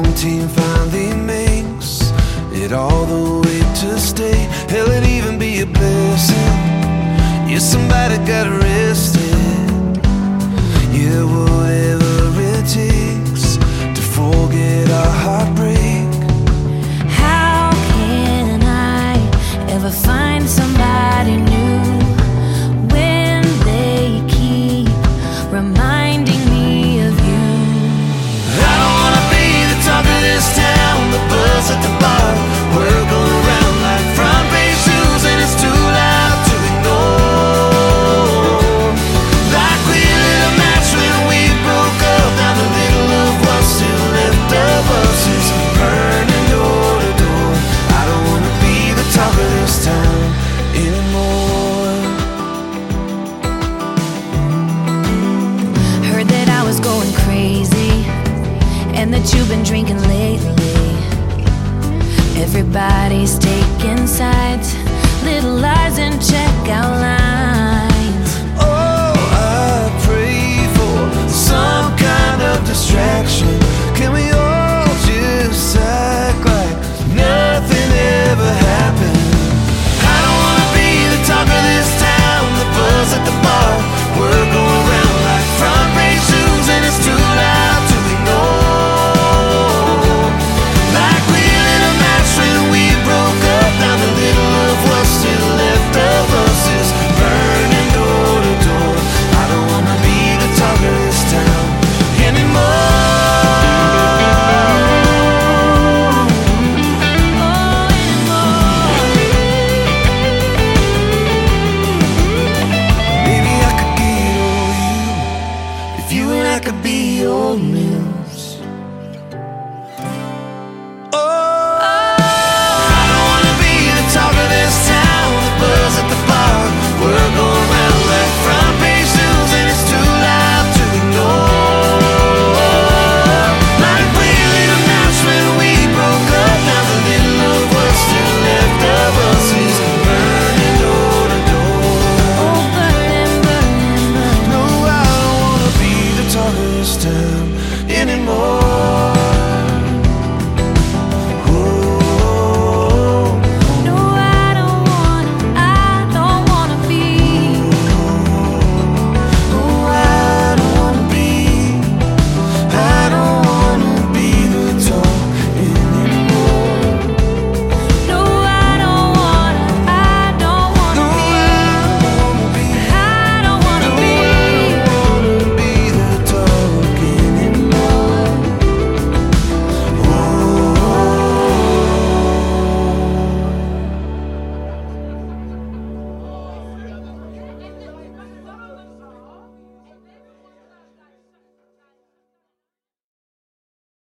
quarantine finally makes it all the way to stay. Hell, it'd even be a blessing. Yeah, somebody got arrested. Yeah, whatever it takes to forget our heartbreak. How can I ever find somebody new when they keep reminding me of you? I don't wanna be the talk of this town, the buzz at the bar. We're going around like front page news, and it's too loud to ignore. Like we lit a match when we broke up. Now the little of what's still left of us is burning door to door. I don't wanna be the talk of this town anymore. Heard that I was going crazy and that you've been drinking lately. Everybody's taking